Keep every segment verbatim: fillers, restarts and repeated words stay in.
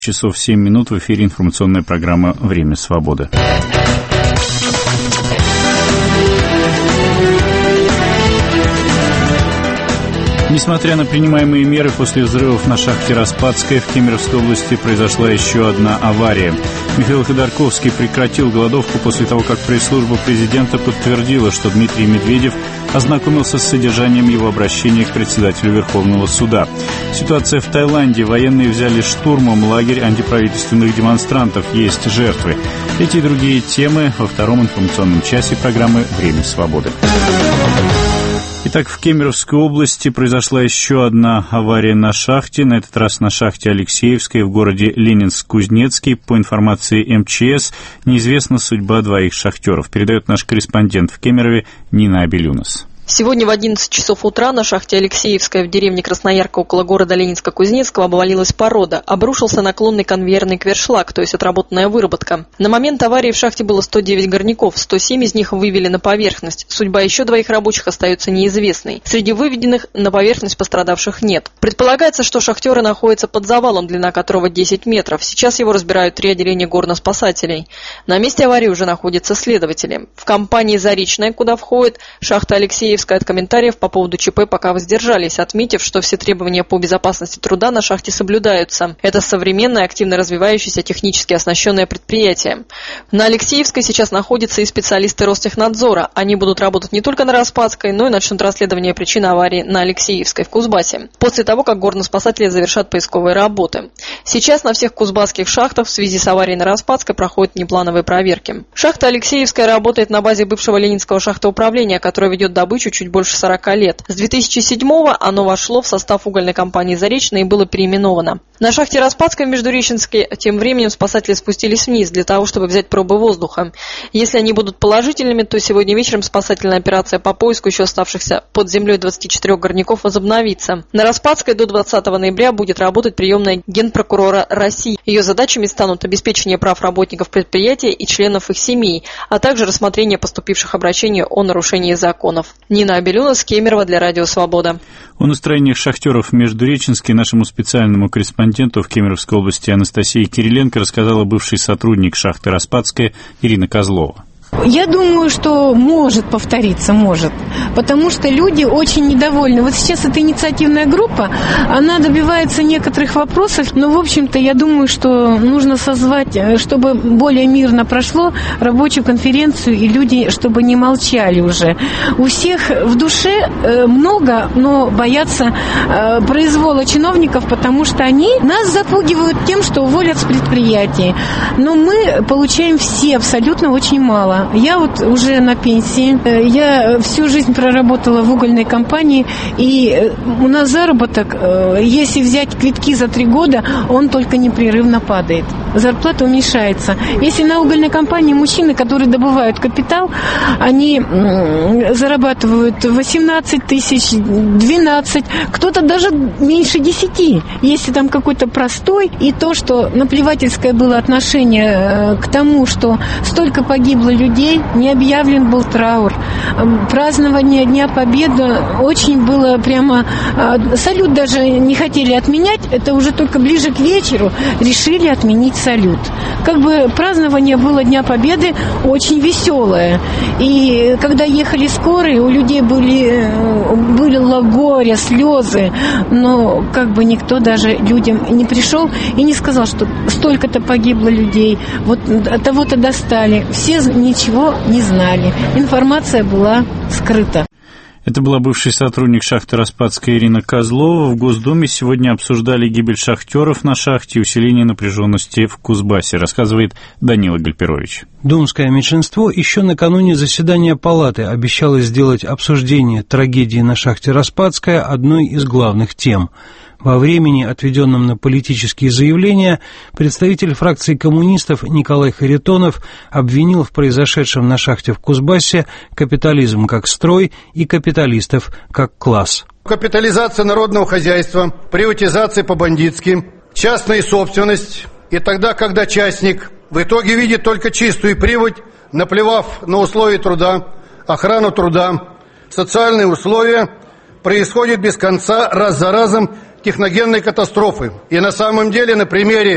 Часов семь минут в эфире информационная программа «Время свободы». Несмотря на принимаемые меры, после взрывов на шахте «Распадская» в Кемеровской области произошла еще одна авария. Михаил Ходорковский прекратил голодовку после того, как пресс-служба президента подтвердила, что Дмитрий Медведев ознакомился с содержанием его обращения к председателю Верховного суда. Ситуация в Таиланде. Военные взяли штурмом лагерь антиправительственных демонстрантов. Есть жертвы. Эти и другие темы во втором информационном часе программы «Время свободы». Итак, в Кемеровской области произошла еще одна авария на шахте, на этот раз на шахте Алексеевской в городе Ленинск-Кузнецкий. По информации эм че эс, неизвестна судьба двоих шахтеров. Передает наш корреспондент в Кемерове Нина Абелюнас. Сегодня в одиннадцать часов утра на шахте Алексеевская в деревне Красноярка около города Ленинска-Кузнецкого обвалилась порода. Обрушился наклонный конвейерный квершлаг, то есть отработанная выработка. На момент аварии в шахте было сто девять горняков, сто семь из них вывели на поверхность. Судьба еще двоих рабочих остается неизвестной. Среди выведенных на поверхность пострадавших нет. Предполагается, что шахтеры находятся под завалом, длина которого десять метров. Сейчас его разбирают три отделения горноспасателей. На месте аварии уже находятся следователи. В компании «Заречная», куда входит шахта Алексеевская, от комментариев по поводу ЧП пока воздержались, отметив, что все требования по безопасности труда на шахте соблюдаются. Это современное, активно развивающееся, технически оснащенное предприятие. На Алексеевской сейчас находятся и специалисты Ростехнадзора. Они будут работать не только на Распадской, но и начнут расследование причин аварии на Алексеевской в Кузбассе, после того, как горноспасатели завершат поисковые работы. Сейчас на всех кузбасских шахтах в связи с аварией на Распадской проходят неплановые проверки. Шахта Алексеевская работает на базе бывшего Ленинского шахтоуправления, которое ведет добычу чуть больше сорока лет. С две тысячи седьмого оно вошло в состав угольной компании «Заречная» и было переименовано. На шахте Распадской в Междуреченске тем временем спасатели спустились вниз для того, чтобы взять пробы воздуха. Если они будут положительными, то сегодня вечером спасательная операция по поиску еще оставшихся под землей двадцати четырёх горняков возобновится. На Распадской до двадцатого ноября будет работать приемная Генпрокурора России. Ее задачами станут обеспечение прав работников предприятия и членов их семей, а также рассмотрение поступивших обращений о нарушении законов. Нина Абелюнас, Кемерово, для Радио Свобода. О настроениях шахтеров в Междуреченске нашему специальному корреспонденту в Кемеровской области Анастасии Кириленко рассказала бывший сотрудник шахты Распадская Ирина Козлова. Я думаю, что может повториться, может, потому что люди очень недовольны. Вот сейчас эта инициативная группа, она добивается некоторых вопросов, но, в общем-то, я думаю, что нужно созвать, чтобы более мирно прошло, рабочую конференцию, и люди, чтобы не молчали уже. У всех в душе много, но боятся произвола чиновников, потому что они нас запугивают тем, что уволят с предприятий. Но мы получаем все абсолютно очень мало. Я вот уже на пенсии, я всю жизнь проработала в угольной компании, и у нас заработок, если взять квитки за три года, он только непрерывно падает. Зарплата уменьшается. Если на угольной компании мужчины, которые добывают капитал, они зарабатывают восемнадцать тысяч, двенадцать, кто-то даже меньше десяти. Если там какой-то простой, и то, что наплевательское было отношение к тому, что столько погибло людей, не объявлен был траур. Празднование Дня Победы очень было прямо... Салют даже не хотели отменять, это уже только ближе к вечеру решили отменить салют. Как бы празднование было Дня Победы очень веселое. И когда ехали скорые, у людей были, было горе, слезы, но как бы никто даже людям не пришел и не сказал, что столько-то погибло людей, вот того-то достали. Все ничего не знали. Информация была скрыта. Это была бывший сотрудник шахты Распадской Ирина Козлова. В Госдуме сегодня обсуждали гибель шахтеров на шахте и усиление напряженности в Кузбассе, рассказывает Данила Гальперович. Думское меньшинство еще накануне заседания Палаты обещало сделать обсуждение трагедии на шахте Распадская одной из главных тем. Во времени, отведенном на политические заявления, представитель фракции коммунистов Николай Харитонов обвинил в произошедшем на шахте в Кузбассе капитализм как строй и капиталистов как класс. Капитализация народного хозяйства, приватизация по-бандитски, частная собственность. И тогда, когда частник в итоге видит только чистую прибыль, наплевав на условия труда, охрану труда, социальные условия, происходит без конца раз за разом техногенной катастрофы. И на самом деле на примере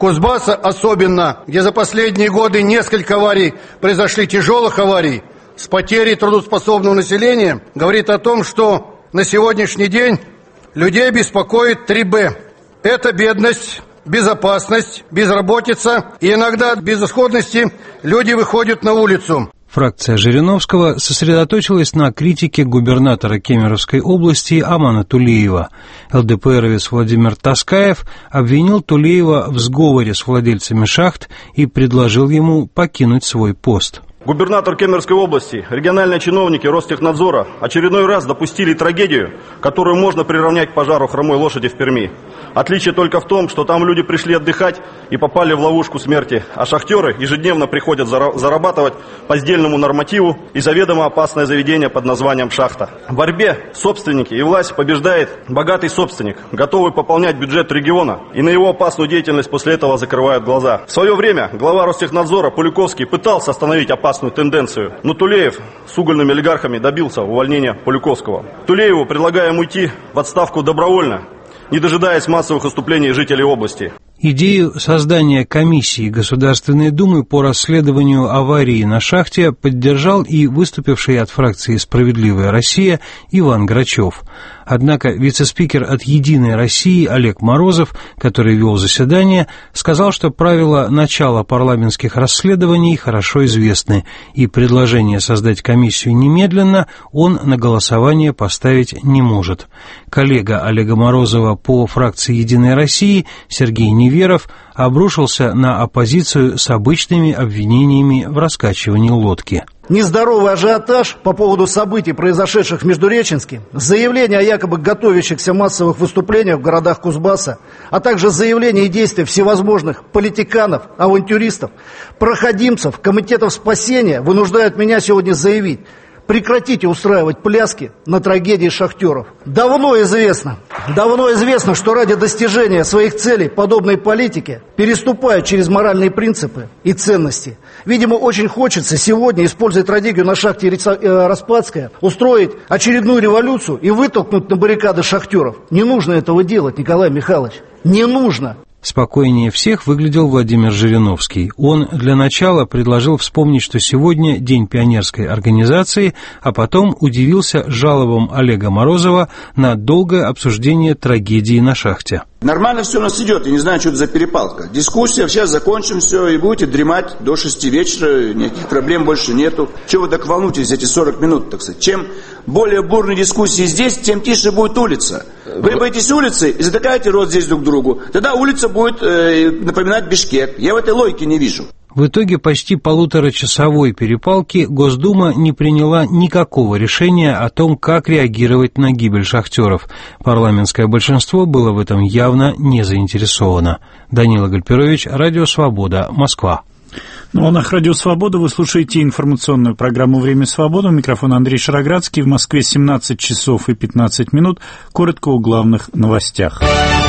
Кузбасса особенно, где за последние годы несколько аварий произошли, тяжелых аварий, с потерей трудоспособного населения, говорит о том, что на сегодняшний день людей беспокоит три бэ. Это бедность, безопасность, безработица и иногда от безысходности люди выходят на улицу. Фракция Жириновского сосредоточилась на критике губернатора Кемеровской области Амана Тулеева. эл дэ пэ эровец Владимир Таскаев обвинил Тулеева в сговоре с владельцами шахт и предложил ему покинуть свой пост. Губернатор Кемеровской области, региональные чиновники Ростехнадзора очередной раз допустили трагедию, которую можно приравнять к пожару хромой лошади в Перми. Отличие только в том, что там люди пришли отдыхать и попали в ловушку смерти, а шахтеры ежедневно приходят зарабатывать по сдельному нормативу и заведомо опасное заведение под названием шахта. В борьбе собственники и власть побеждает богатый собственник, готовый пополнять бюджет региона, и на его опасную деятельность после этого закрывают глаза. В свое время глава Ростехнадзора Полюковский пытался остановить опасную тенденцию, но Тулеев с угольными олигархами добился увольнения Полюковского. Тулееву предлагаем уйти в отставку добровольно, не дожидаясь массовых выступлений жителей области. Идею создания комиссии Государственной Думы по расследованию аварии на шахте поддержал и выступивший от фракции «Справедливая Россия» Иван Грачев. Однако вице-спикер от «Единой России» Олег Морозов, который вел заседание, сказал, что правила начала парламентских расследований хорошо известны, и предложение создать комиссию немедленно он на голосование поставить не может. Коллега Олега Морозова по фракции «Единой России» Сергей Неверов обрушился на оппозицию с обычными обвинениями в раскачивании лодки. Нездоровый ажиотаж по поводу событий, произошедших в Междуреченске, заявления о якобы готовящихся массовых выступлениях в городах Кузбасса, а также заявления и действия всевозможных политиканов, авантюристов, проходимцев, комитетов спасения вынуждают меня сегодня заявить: прекратите устраивать пляски на трагедии шахтеров. Давно известно, давно известно, что ради достижения своих целей подобные политики переступают через моральные принципы и ценности. Видимо, очень хочется сегодня, используя трагедию на шахте Распадская, устроить очередную революцию и вытолкнуть на баррикады шахтеров. Не нужно этого делать, Николай Михайлович. Не нужно. Спокойнее всех выглядел Владимир Жириновский. Он для начала предложил вспомнить, что сегодня день пионерской организации, а потом удивился жалобам Олега Морозова на долгое обсуждение трагедии на шахте. Нормально все у нас идет, я не знаю, что это за перепалка. Дискуссия, сейчас закончим все, и будете дремать до шести вечера, никаких проблем больше нету. Чего вы так волнуетесь эти сорок минут, так сказать? Чем более бурные дискуссии здесь, тем тише будет улица. Вы боитесь улицы и затыкаете рот здесь друг другу, тогда улица будет э, напоминать Бишкек. Я в этой логике не вижу. В итоге почти полуторачасовой перепалки Госдума не приняла никакого решения о том, как реагировать на гибель шахтеров. Парламентское большинство было в этом явно не заинтересовано. Данила Гальперович, Радио Свобода, Москва. На волнах Радио Свобода вы слушаете информационную программу «Время свободы». У микрофона Андрей Шароградский. В Москве семнадцать часов и пятнадцать минут. Коротко о главных новостях.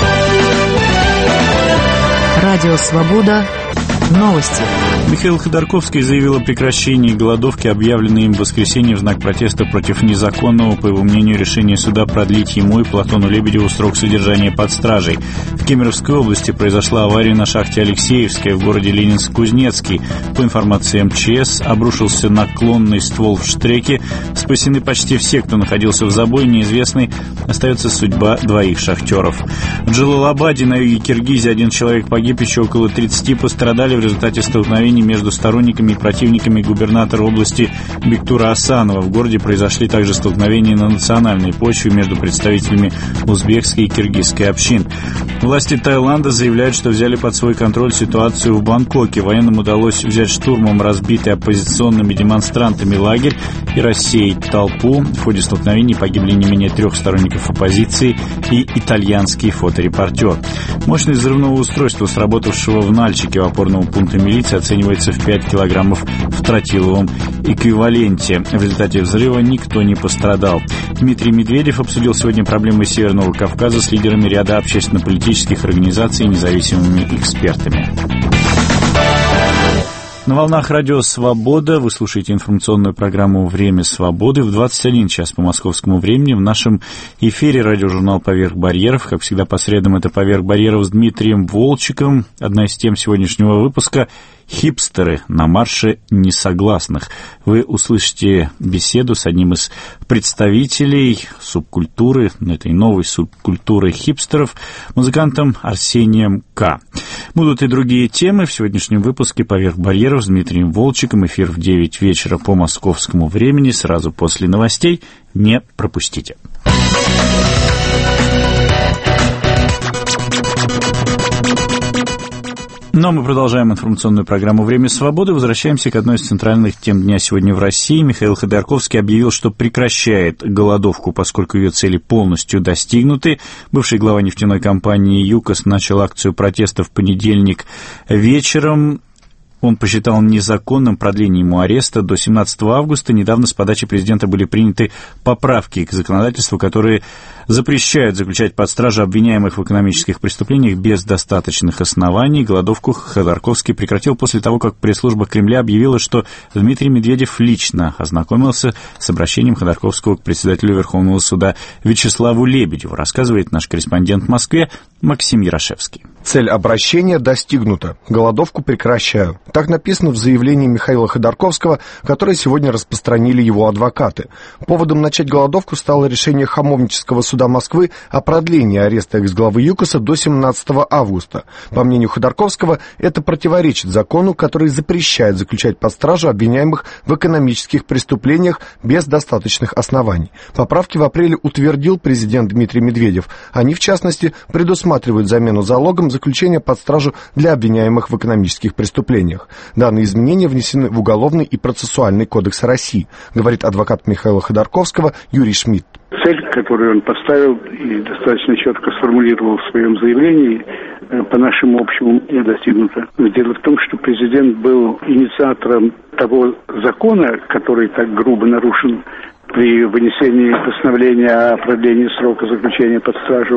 Радио Свобода. Новости. Михаил Ходорковский заявил о прекращении голодовки, объявленной им в воскресенье в знак протеста против незаконного, по его мнению, решения суда продлить ему и Платону Лебедеву срок содержания под стражей. В Кемеровской области произошла авария на шахте Алексеевская в городе Ленинск-Кузнецкий. По информации эм че эс, обрушился наклонный ствол в штреке. Спасены почти все, кто находился в забое. Неизвестной остается судьба двоих шахтеров. В Джалалабаде на юге Киргизии один человек погиб, еще около тридцати пострадали в результате столкновений между сторонниками и противниками губернатора области Бектура Асанова. В городе произошли также столкновения на национальной почве между представителями узбекской и киргизской общин. Власти Таиланда заявляют, что взяли под свой контроль ситуацию в Бангкоке. Военным удалось взять штурмом разбитый оппозиционными демонстрантами лагерь и рассеять толпу. В ходе столкновений погибли не менее трех сторонников оппозиции и итальянский фоторепортер. Мощность взрывного устройства, сработавшего в Нальчике у опорного пункта милиции, оценивается в пять килограммов в тротиловом эквиваленте. В результате взрыва никто не пострадал. Дмитрий Медведев обсудил сегодня проблемы Северного Кавказа с лидерами ряда общественно-политических организаций и независимыми экспертами. На волнах радио «Свобода» вы слушаете информационную программу «Время свободы» в двадцать один час по московскому времени. В нашем эфире радиожурнал «Поверх барьеров». Как всегда, по средам это «Поверх барьеров» с Дмитрием Волчиком. Одна из тем сегодняшнего выпуска — «Хипстеры на марше несогласных». Вы услышите беседу с одним из представителей субкультуры, этой новой субкультуры хипстеров, музыкантом Арсением К. Будут и другие темы в сегодняшнем выпуске «Поверх барьеров» с Дмитрием Волчиком. Эфир в девять вечера по московскому времени, сразу после новостей. Не пропустите. Но мы продолжаем информационную программу «Время свободы». Возвращаемся к одной из центральных тем дня сегодня в России. Михаил Ходорковский объявил, что прекращает голодовку, поскольку ее цели полностью достигнуты. Бывший глава нефтяной компании «ЮКОС» начал акцию протеста в понедельник вечером. Он посчитал незаконным продление ему ареста до семнадцатого августа. Недавно с подачи президента были приняты поправки к законодательству, которые запрещают заключать под стражу обвиняемых в экономических преступлениях без достаточных оснований. Голодовку Ходорковский прекратил после того, как пресс-служба Кремля объявила, что Дмитрий Медведев лично ознакомился с обращением Ходорковского к председателю Верховного суда Вячеславу Лебедеву, рассказывает наш корреспондент в Москве Максим Ярошевский. Цель обращения достигнута. Голодовку прекращаю. Так написано в заявлении Михаила Ходорковского, которое сегодня распространили его адвокаты. Поводом начать голодовку стало решение Хамовнического суда Москвы о продлении ареста экс-главы ЮКОСа до семнадцатого августа. По мнению Ходорковского, это противоречит закону, который запрещает заключать под стражу обвиняемых в экономических преступлениях без достаточных оснований. Поправки в апреле утвердил президент Дмитрий Медведев. Они, в частности, предусматривают замену залогом заключения под стражу для обвиняемых в экономических преступлениях. Данные изменения внесены в Уголовный и процессуальный кодекс России, говорит адвокат Михаила Ходорковского Юрий Шмидт. Цель, которую он поставил и достаточно четко сформулировал в своем заявлении, по нашему общему не достигнута. Дело в том, что президент был инициатором того закона, который так грубо нарушен при вынесении постановления о продлении срока заключения под стражу.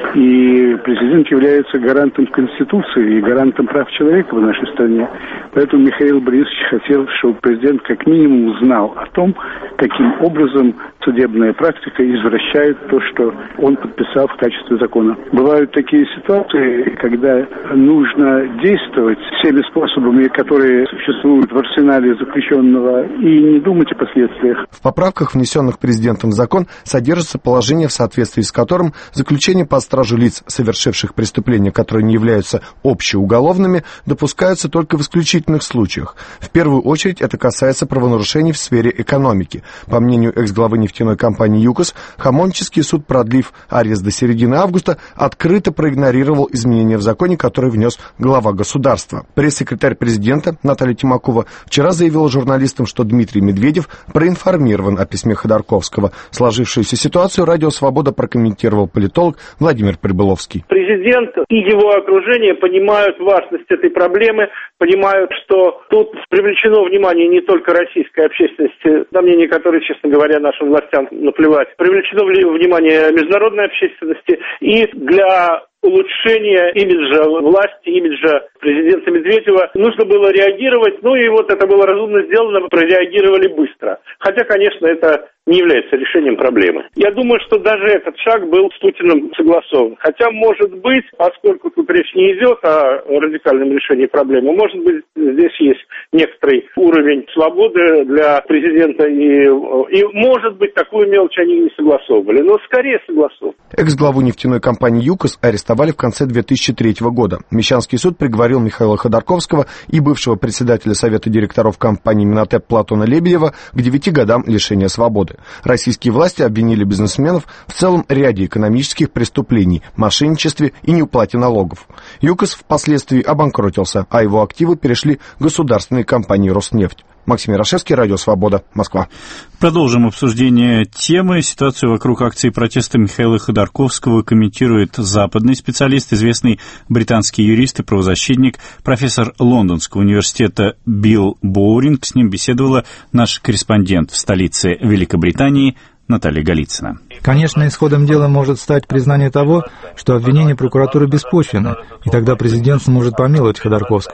И президент является гарантом Конституции и гарантом прав человека в нашей стране. Поэтому Михаил Борисович хотел, чтобы президент как минимум знал о том, каким образом судебная практика извращает то, что он подписал в качестве закона. Бывают такие ситуации, когда нужно действовать всеми способами, которые существуют в арсенале заключенного, и не думать о последствиях. В поправках, внесенных президентом в закон, содержится положение, в соответствии с которым заключение под стражу лиц, совершивших преступления, которые не являются общеуголовными, допускаются только в исключительных случаях. В первую очередь это касается правонарушений в сфере экономики. По мнению экс-главы нефтяной компании ЮКОС, Хамовнический суд, продлив арест до середины августа, открыто проигнорировал изменения в законе, которые внес глава государства. Пресс-секретарь президента Наталья Тимакова вчера заявила журналистам, что Дмитрий Медведев проинформирован о письме Ходорковского. Сложившуюся ситуацию «Радио Свобода» прокомментировал политолог Владимир Прибыловский. Президент и его окружение понимают важность этой проблемы, понимают, что тут привлечено внимание не только российской общественности, на мнение которой, честно говоря, нашим властям наплевать, привлечено внимание международной общественности, и для улучшения имиджа власти, имиджа президента Медведева нужно было реагировать, ну и вот это было разумно сделано, прореагировали быстро. Хотя, конечно, это не является решением проблемы. Я думаю, что даже этот шаг был с Путиным согласован. Хотя, может быть, поскольку тут речь не идет о радикальном решении проблемы, может быть, здесь есть некоторый уровень свободы для президента, и, и может быть, такую мелочь они не согласовывали, но скорее согласовывали. Экс-главу нефтяной компании ЮКОС арестовали в конце две тысячи третьего года. Мещанский суд приговорил Михаила Ходорковского и бывшего председателя Совета директоров компании Минотеп Платона Лебедева к девяти годам лишения свободы. Российские власти обвинили бизнесменов в целом ряде экономических преступлений, мошенничестве и неуплате налогов. ЮКОС впоследствии обанкротился, а его активы перешли в государственные компании «Роснефть». Максим Ярошевский, Радио Свобода, Москва. Продолжим обсуждение темы. Ситуацию вокруг акции протеста Михаила Ходорковского комментирует западный специалист, известный британский юрист и правозащитник, профессор Лондонского университета Билл Боуринг. С ним беседовала наш корреспондент в столице Великобритании Наталья Голицына. Конечно, исходом дела может стать признание того, что обвинение прокуратуры беспочвенно, и тогда президент сможет помиловать Ходорковского.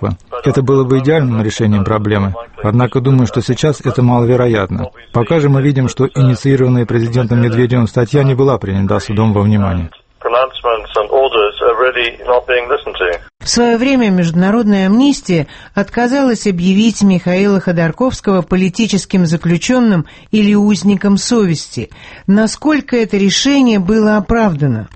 Это было бы идеальным решением проблемы. Однако думаю, что сейчас это маловероятно. Пока же мы видим, что инициированная президентом Медведевым статья не была принята судом во внимание. В свое время Международная амнистия отказалась объявить Михаила Ходорковского политическим заключенным или узником совести. Насколько это решение было оправдано?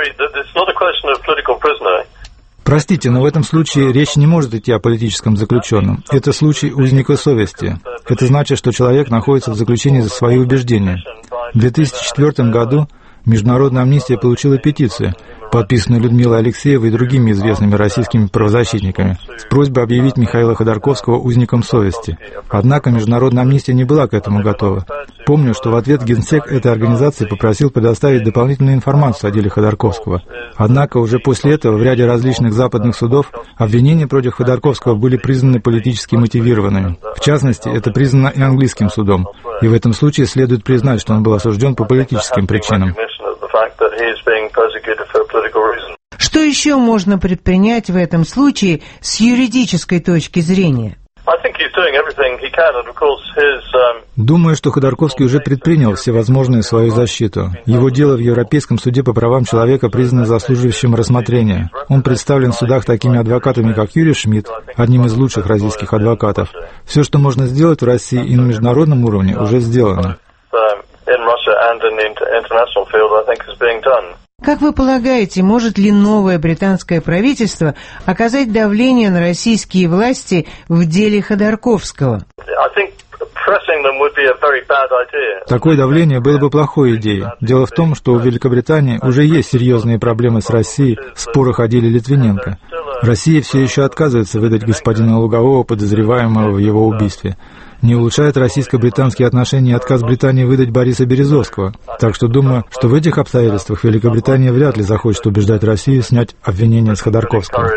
Простите, но в этом случае речь не может идти о политическом заключенном. Это случай узника совести. Это значит, что человек находится в заключении за свои убеждения. В две тысячи четвёртом году Международная амнистия получила петицию, подписанную Людмилой Алексеевой и другими известными российскими правозащитниками, с просьбой объявить Михаила Ходорковского узником совести. Однако Международная амнистия не была к этому готова. Помню, что в ответ Генсек этой организации попросил предоставить дополнительную информацию о деле Ходорковского. Однако уже после этого в ряде различных западных судов обвинения против Ходорковского были признаны политически мотивированными. В частности, это признано и английским судом. И в этом случае следует признать, что он был осужден по политическим причинам. Что еще можно предпринять в этом случае с юридической точки зрения? Думаю, что Ходорковский уже предпринял всевозможную свою защиту. Его дело в Европейском суде по правам человека признано заслуживающим рассмотрения. Он представлен в судах такими адвокатами, как Юрий Шмидт, одним из лучших российских адвокатов. Все, что можно сделать в России и на международном уровне, уже сделано. Как вы полагаете, может ли новое британское правительство оказать давление на российские власти в деле Ходорковского? Такое давление было бы плохой идеей. Дело в том, что у Великобритании уже есть серьезные проблемы с Россией в спорах о деле Литвиненко. Россия все еще отказывается выдать господина Лугового, подозреваемого в его убийстве. Не улучшает российско-британские отношения отказ Британии выдать Бориса Березовского. Так что думаю, что в этих обстоятельствах Великобритания вряд ли захочет убеждать Россию снять обвинения с Ходорковского.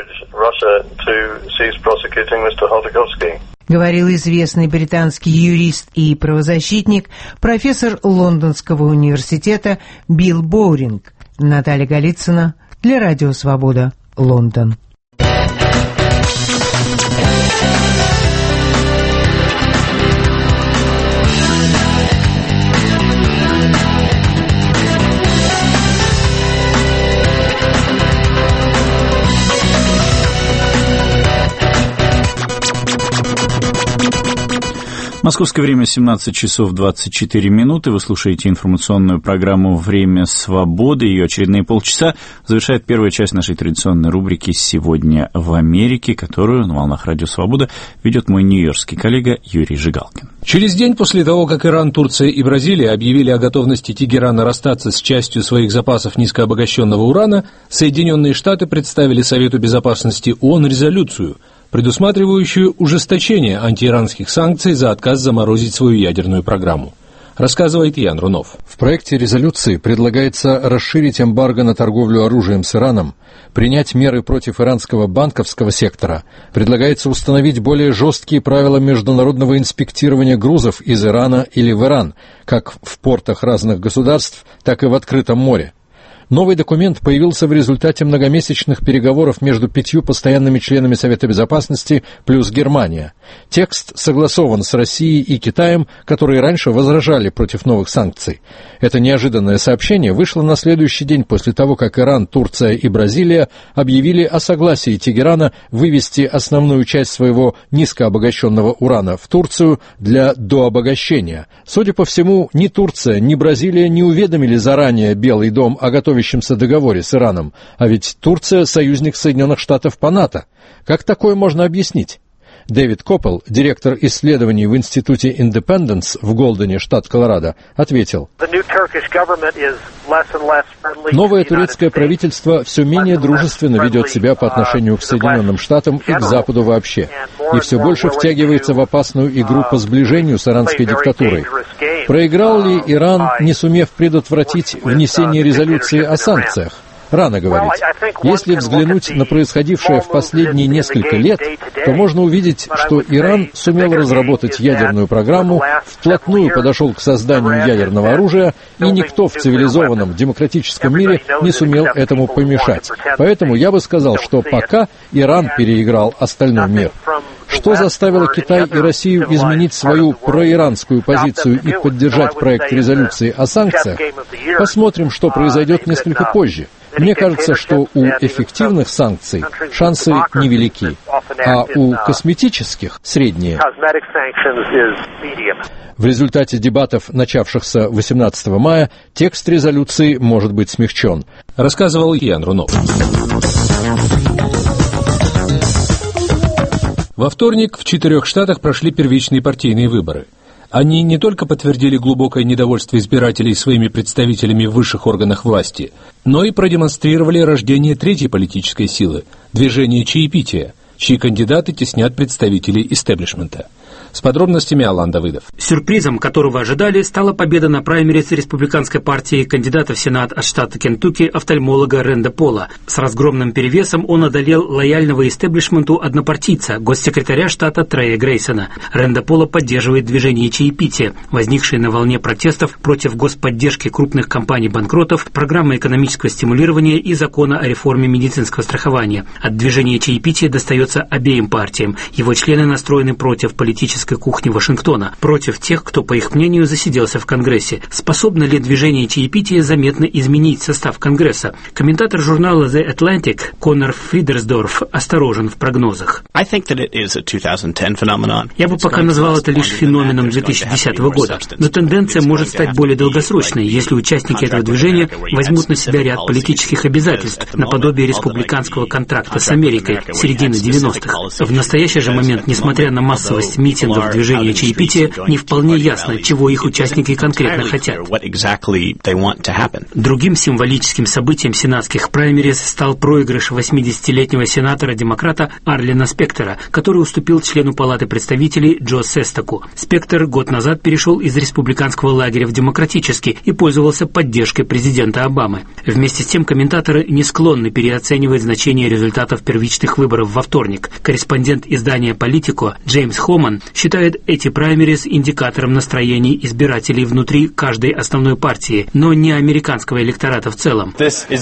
Говорил известный британский юрист и правозащитник, профессор Лондонского университета Билл Боуринг. Наталья Голицына для Радио Свобода, Лондон. Московское время семнадцать часов двадцать четыре минуты. Вы слушаете информационную программу «Время свободы». Ее очередные полчаса завершает первая часть нашей традиционной рубрики «Сегодня в Америке», которую на волнах Радио Свобода ведет мой нью-йоркский коллега Юрий Жигалкин. Через день после того, как Иран, Турция и Бразилия объявили о готовности Тегерана расстаться с частью своих запасов низкообогащенного урана, Соединенные Штаты представили Совету Безопасности ООН резолюцию, предусматривающую ужесточение антииранских санкций за отказ заморозить свою ядерную программу. Рассказывает Ян Рунов. В проекте резолюции предлагается расширить эмбарго на торговлю оружием с Ираном, принять меры против иранского банковского сектора, предлагается установить более жесткие правила международного инспектирования грузов из Ирана или в Иран, как в портах разных государств, так и в открытом море. Новый документ появился в результате многомесячных переговоров между пятью постоянными членами Совета Безопасности плюс Германия. Текст согласован с Россией и Китаем, которые раньше возражали против новых санкций. Это неожиданное сообщение вышло на следующий день после того, как Иран, Турция и Бразилия объявили о согласии Тегерана вывести основную часть своего низкообогащенного урана в Турцию для дообогащения. Судя по всему, ни Турция, ни Бразилия не уведомили заранее Белый дом о готовности договоре с Ираном, а ведь Турция — союзник Соединенных Штатов по НАТО. Как такое можно объяснить? Дэвид Коппел, директор исследований в Институте Independence в Голдене, штат Колорадо, ответил: новое турецкое правительство все менее дружественно ведет себя по отношению к Соединенным Штатам и к Западу вообще, и все больше втягивается в опасную игру по сближению с иранской диктатурой. Проиграл ли Иран, не сумев предотвратить внесение резолюции о санкциях? Рано говорить. Если взглянуть на происходившее в последние несколько лет, то можно увидеть, что Иран сумел разработать ядерную программу, вплотную подошел к созданию ядерного оружия, и никто в цивилизованном демократическом мире не сумел этому помешать. Поэтому я бы сказал, что пока Иран переиграл остальной мир. Что заставило Китай и Россию изменить свою проиранскую позицию и поддержать проект резолюции о санкциях? Посмотрим, что произойдет несколько позже. Мне кажется, что у эффективных санкций шансы невелики, а у косметических – средние. В результате дебатов, начавшихся восемнадцатого мая, текст резолюции может быть смягчен. Рассказывал Ян Рунов. Во вторник в четырех штатах прошли первичные партийные выборы. Они не только подтвердили глубокое недовольство избирателей своими представителями в высших органах власти, но и продемонстрировали рождение третьей политической силы – движения чаепития, чьи кандидаты теснят представителей истеблишмента. С подробностями Алан Давыдов. Сюрпризом, которого ожидали, стала победа на праймериз республиканской партии кандидата в Сенат от штата Кентукки офтальмолога Ренда Пола. С разгромным перевесом он одолел лояльного истеблишменту однопартийца, госсекретаря штата Трея Грейсона. Ренда Пола поддерживает движение чаепития, возникшее на волне протестов против господдержки крупных компаний-банкротов, программы экономического стимулирования и закона о реформе медицинского страхования. От движения чаепития достается обеим партиям. Его члены настроены против политической кухни Вашингтона, против тех, кто, по их мнению, засиделся в Конгрессе. Способно ли движение чаепития заметно изменить состав Конгресса? Комментатор журнала The Atlantic Конор Фридерсдорф осторожен в прогнозах. Я бы пока назвал это лишь феноменом две тысячи десятого года, но тенденция может стать более долгосрочной, если участники этого движения возьмут на себя ряд политических обязательств, наподобие республиканского контракта с Америкой середины девяностых. В настоящий же момент, несмотря на массовость митингов в движении чаепития, не вполне ясно, чего их участники конкретно хотят. Другим символическим событием сенатских праймериз стал проигрыш восьмидесятилетнего сенатора-демократа Арлина Спектора, который уступил члену Палаты представителей Джо Сестаку. Спектор год назад перешел из республиканского лагеря в демократический и пользовался поддержкой президента Обамы. Вместе с тем комментаторы не склонны переоценивать значение результатов первичных выборов во вторник. Корреспондент издания «Политико» Джеймс Хоман считает эти праймериз индикатором настроений избирателей внутри каждой основной партии, но не американского электората в целом.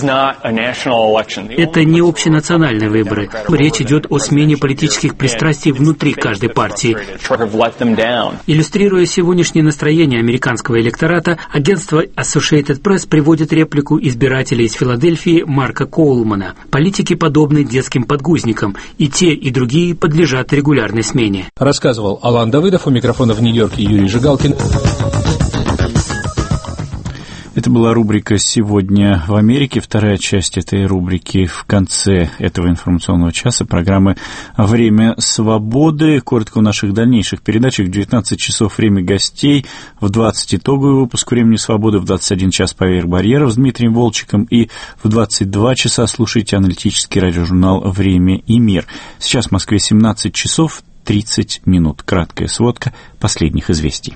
Это не общенациональные выборы. Речь идет о смене политических пристрастий внутри каждой партии. Иллюстрируя сегодняшнее настроение американского электората, агентство Associated Press приводит реплику избирателя из Филадельфии Марка Коулмана. Политики подобны детским подгузникам, и те, и другие подлежат регулярной смене. Рассказывал Алан Давыдов, у микрофона в Нью-Йорке Юрий Жигалкин. Это была рубрика «Сегодня в Америке». Вторая часть этой рубрики в конце этого информационного часа программы «Время свободы». Коротко о наших дальнейших передачах. В девятнадцать часов время гостей, в двадцать итоговый выпуск «Времени свободы», в двадцать один час «Поверх барьеров» с Дмитрием Волчиком и в двадцать два часа слушайте аналитический радиожурнал «Время и мир». Сейчас в Москве семнадцать часов тридцать минут. Краткая сводка последних известий.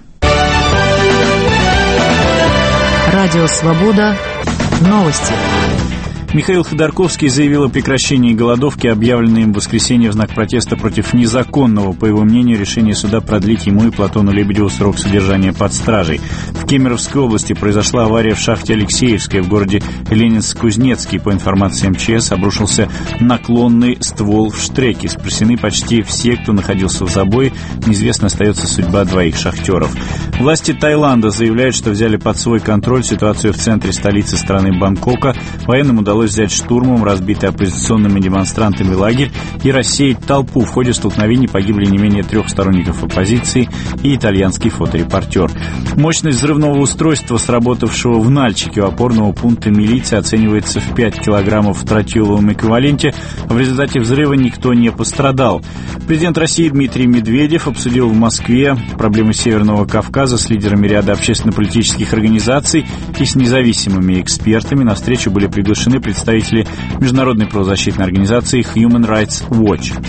Радио «Свобода». Новости. Михаил Ходорковский заявил о прекращении голодовки, объявленной им в воскресенье в знак протеста против незаконного, по его мнению, решения суда продлить ему и Платону Лебедеву срок содержания под стражей. В Кемеровской области произошла авария в шахте Алексеевская в городе Ленинск-Кузнецкий. По информации эм че эс, обрушился наклонный ствол в штреке. Спасены почти все, кто находился в забое. Неизвестна остается судьба двоих шахтеров. Власти Таиланда заявляют, что взяли под свой контроль ситуацию в центре столицы страны Бангкока. Военным удалось взять штурмом разбитый оппозиционными демонстрантами лагерь и рассеять толпу. В ходе столкновений погибли не менее трех сторонников оппозиции и итальянский фоторепортер. Мощность взрывного устройства, сработавшего в Нальчике у опорного пункта милиции, оценивается в пять килограммов в тротиловом эквиваленте. В результате взрыва никто не пострадал. Президент России Дмитрий Медведев обсудил в Москве проблемы Северного Кавказа с лидерами ряда общественно-политических организаций и с независимыми экспертами. На встречу были приглашены представители международной правозащитной организации Human Rights Watch.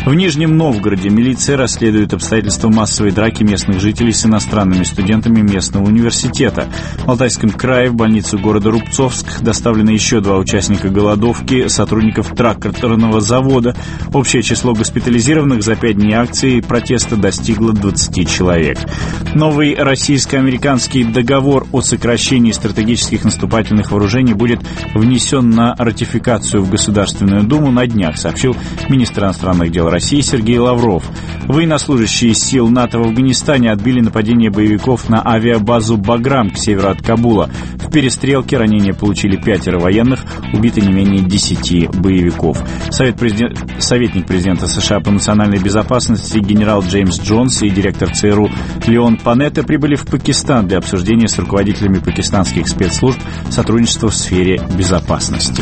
В Нижнем Новгороде милиция расследует обстоятельства массовой драки местных жителей с иностранными студентами местного университета. В Алтайском крае в больницу города Рубцовск доставлены еще два участника голодовки, сотрудников тракторного завода. Общее число госпитализированных за пять дней акции протеста достигло двадцати человек. Новый российско-американский договор о сокращении стратегических наступательных вооружений будет внесен на ратификацию в Государственную Думу на днях, сообщил министр иностранных дел России Сергей Лавров. Военнослужащие сил НАТО в Афганистане отбили нападение боевиков на авиабазу «Баграм» к северу от Кабула. В перестрелке ранения получили пятеро военных, убиты не менее десяти боевиков. Совет президент... Советник президента США по национальной безопасности генерал Джеймс Джонс и директор ЦРУ Леон Панетта прибыли в Пакистан для обсуждения с руководителями пакистанских спецслужб сотрудничества в сфере безопасности.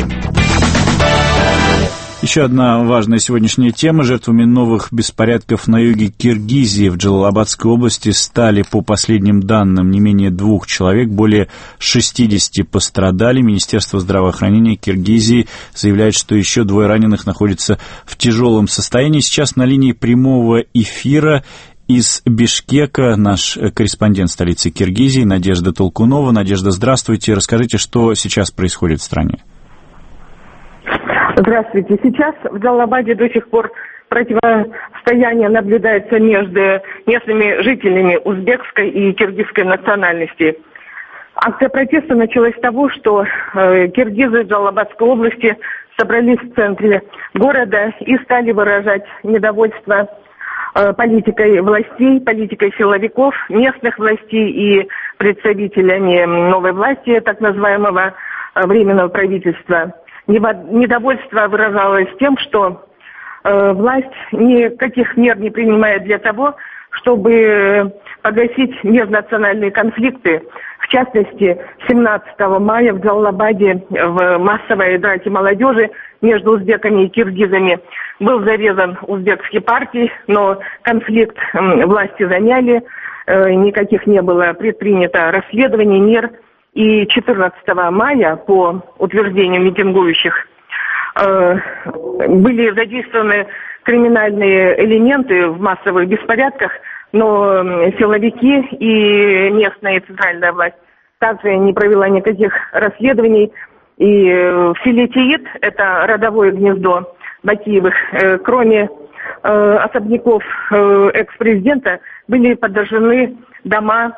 Еще одна важная сегодняшняя тема. Жертвами новых беспорядков на юге Киргизии в Джалалабадской области стали, по последним данным, не менее двух человек, более шестидесяти пострадали. Министерство здравоохранения Киргизии заявляет, что еще двое раненых находятся в тяжелом состоянии. Сейчас на линии прямого эфира из Бишкека наш корреспондент столицы Киргизии Надежда Толкунова. Надежда, здравствуйте. Расскажите, что сейчас происходит в стране. Здравствуйте. Сейчас в Джалалабаде до сих пор противостояние наблюдается между местными жителями узбекской и киргизской национальности. Акция протеста началась с того, что э, киргизы Джалалабадской области собрались в центре города и стали выражать недовольство э, политикой властей, политикой силовиков, местных властей и представителями новой власти, так называемого э, временного правительства. Недовольство выражалось тем, что э, власть никаких мер не принимает для того, чтобы погасить межнациональные конфликты. В частности, семнадцатого мая в Джалалабаде в массовой драке молодежи между узбеками и киргизами был зарезан узбекский партий, но конфликт э, власти заняли, э, никаких не было предпринято расследований, мер. И четырнадцатого мая, по утверждению митингующих, э, были задействованы криминальные элементы в массовых беспорядках, но силовики и местная и центральная власть также не провела никаких расследований. И в селе Тиит, это родовое гнездо Бакиевых, э, кроме э, особняков э, экс-президента, были подожжены дома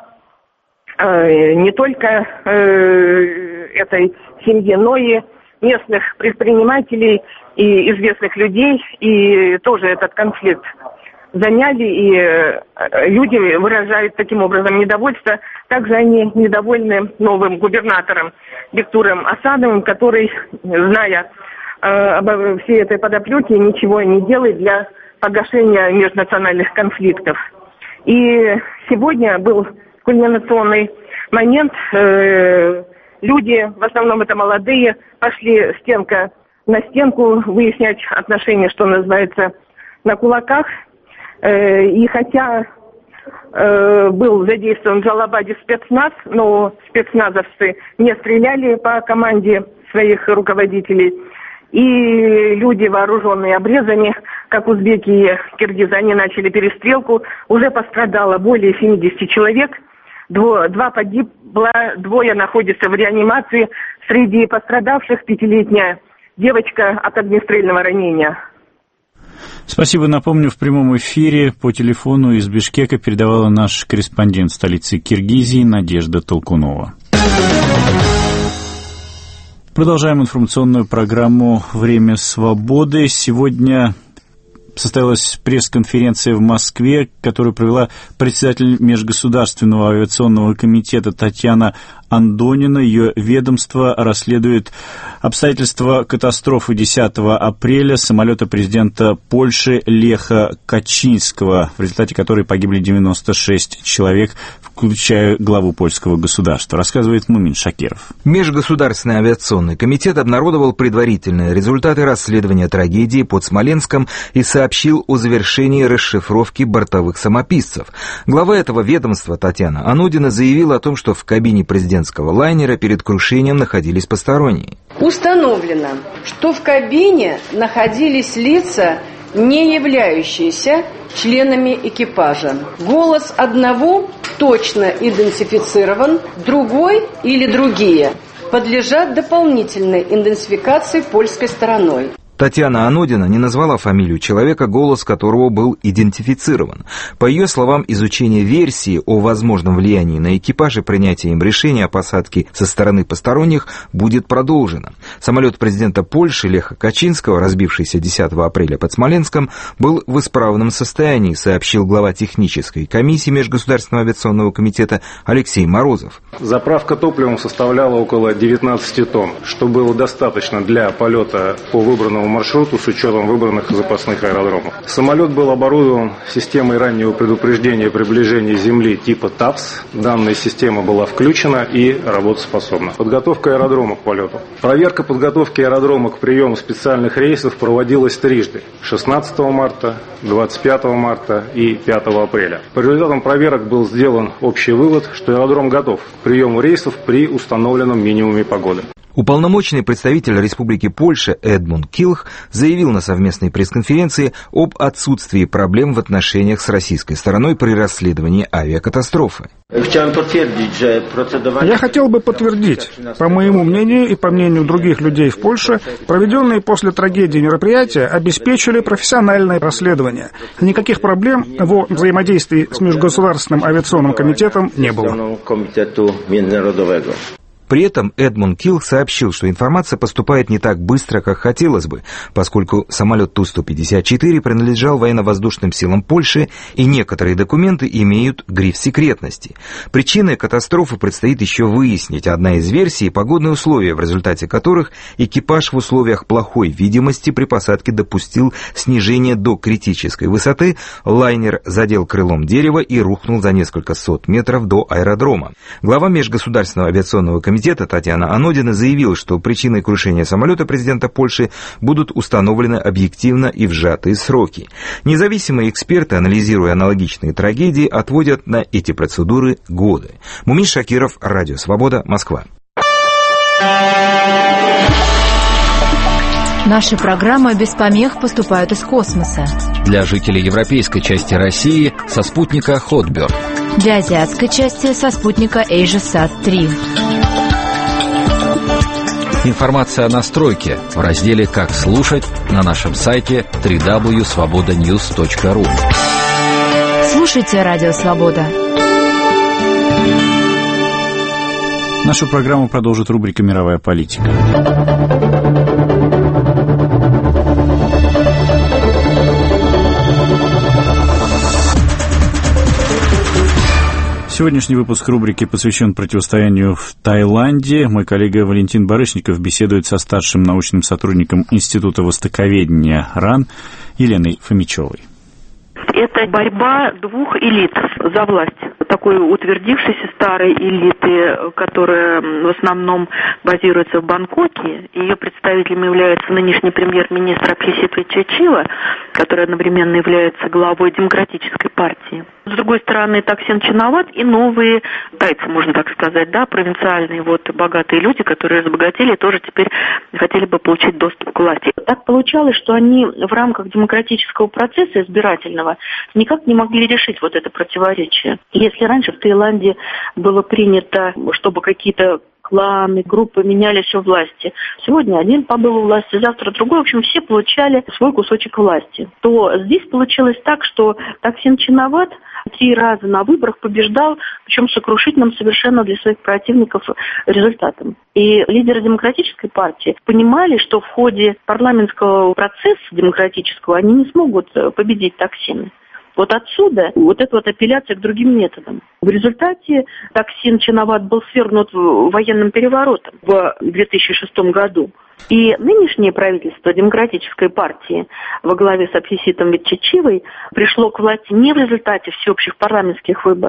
не только э, этой семьи, но и местных предпринимателей и известных людей, и тоже этот конфликт заняли, и э, люди выражают таким образом недовольство. Также они недовольны новым губернатором Бектуром Асадовым, который, зная э, обо всей этой подоплеке, ничего не делает для погашения межнациональных конфликтов. И сегодня был кульминационный момент. Э, люди, в основном это молодые, пошли стенка на стенку выяснять отношения, что называется, на кулаках. Э, и хотя э, был задействован в Джалалабаде спецназ, но спецназовцы не стреляли по команде своих руководителей. И люди, вооруженные обрезами, как узбеки и киргизы, они начали перестрелку. Уже пострадало более семидесяти человек. Дво, два погибло, двое находятся в реанимации. Среди пострадавших пятилетняя девочка от огнестрельного ранения. Спасибо. Напомню, в прямом эфире по телефону из Бишкека передавала наш корреспондент столицы Киргизии Надежда Толкунова. Продолжаем информационную программу «Время свободы». Сегодня состоялась пресс-конференция в Москве, которую провела председатель Межгосударственного авиационного комитета Татьяна Андонина. Ее ведомство расследует обстоятельства катастрофы десятого апреля самолета президента Польши Леха Качинского, в результате которой погибли девяносто шесть человек, включая главу польского государства. Рассказывает Мумин Шакиров. Межгосударственный авиационный комитет обнародовал предварительные результаты расследования трагедии под Смоленском и сообщил о завершении расшифровки бортовых самописцев. Глава этого ведомства Татьяна Анудина заявила о том, что в кабине президентского лайнера перед крушением находились посторонние. Установлено, что в кабине находились лица, не являющиеся членами экипажа. Голос одного точно идентифицирован, другой или другие подлежат дополнительной идентификации польской стороной. Татьяна Анодина не назвала фамилию человека, голос которого был идентифицирован. По ее словам, изучение версии о возможном влиянии на экипаж и принятие им решения о посадке со стороны посторонних будет продолжено. Самолет президента Польши Леха Качинского, разбившийся десятого апреля под Смоленском, был в исправном состоянии, сообщил глава технической комиссии Межгосударственного авиационного комитета Алексей Морозов. Заправка топливом составляла около девятнадцати тонн, что было достаточно для полета по выбранному маршруту с учетом выбранных запасных аэродромов. Самолет был оборудован системой раннего предупреждения приближения Земли типа ТАПС. Данная система была включена и работоспособна. Подготовка аэродрома к полету. Проверка подготовки аэродрома к приему специальных рейсов проводилась трижды. шестнадцатого марта, двадцать пятого марта и пятого апреля. По результатам проверок был сделан общий вывод, что аэродром готов к приему рейсов при установленном минимуме погоды. Уполномоченный представитель Республики Польша Эдмунд Килх заявил на совместной пресс-конференции об отсутствии проблем в отношениях с российской стороной при расследовании авиакатастрофы. Я хотел бы подтвердить, по моему мнению и по мнению других людей в Польше, проведенные после трагедии мероприятия обеспечили профессиональное расследование. Никаких проблем во взаимодействии с Межгосударственным авиационным комитетом не было. При этом Эдмунд Килх сообщил, что информация поступает не так быстро, как хотелось бы, поскольку самолет Ту сто пятьдесят четыре принадлежал военно-воздушным силам Польши, и некоторые документы имеют гриф секретности. Причиной катастрофы предстоит еще выяснить. Одна из версий – погодные условия, в результате которых экипаж в условиях плохой видимости при посадке допустил снижение до критической высоты, лайнер задел крылом дерево и рухнул за несколько сот метров до аэродрома. Глава Межгосударственного авиационного комитета Татьяна Анодина заявила, что причиной крушения самолета президента Польши будут установлены объективно и в сжатые сроки. Независимые эксперты, анализируя аналогичные трагедии, отводят на эти процедуры годы. Мумин Шакиров, Радио Свобода, Москва. Наши программы без помех поступают из космоса. Для жителей европейской части России со спутника Hotbird. Для азиатской части со спутника AsiaSat три. Информация о настройке в разделе «Как слушать» на нашем сайте дабл ю дабл ю дабл ю точка свобода ньюс точка ру. Слушайте Радио Свобода. Нашу программу продолжит рубрика «Мировая политика». Сегодняшний выпуск рубрики посвящен противостоянию в Таиланде. Мой коллега Валентин Барышников беседует со старшим научным сотрудником Института востоковедения РАН Еленой Фомичевой. Это борьба двух элит за власть. Такой утвердившейся старой элиты, которая в основном базируется в Бангкоке. Ее представителем является нынешний премьер-министр Абхисит Чачила, который одновременно является главой Демократической партии. С другой стороны, Таксин Чинават и новые тайцы, можно так сказать, да, провинциальные вот богатые люди, которые разбогатели, тоже теперь хотели бы получить доступ к власти. Так получалось, что они в рамках демократического процесса избирательного никак не могли решить вот это противоречие. Если раньше в Таиланде было принято, чтобы какие-то кланы, группы менялись у власти. Сегодня один побыл у власти, завтра другой. В общем, все получали свой кусочек власти. То здесь получилось так, что Таксин Чинават три раза на выборах побеждал, причем сокрушительным совершенно для своих противников результатом. И лидеры Демократической партии понимали, что в ходе парламентского процесса демократического они не смогут победить Таксина. Вот отсюда вот эта вот апелляция к другим методам. В результате Таксин Чинават был свергнут военным переворотом в две тысячи шестом году. И нынешнее правительство Демократической партии во главе с Абхиситом Чачилой пришло к власти не в результате всеобщих парламентских выборов,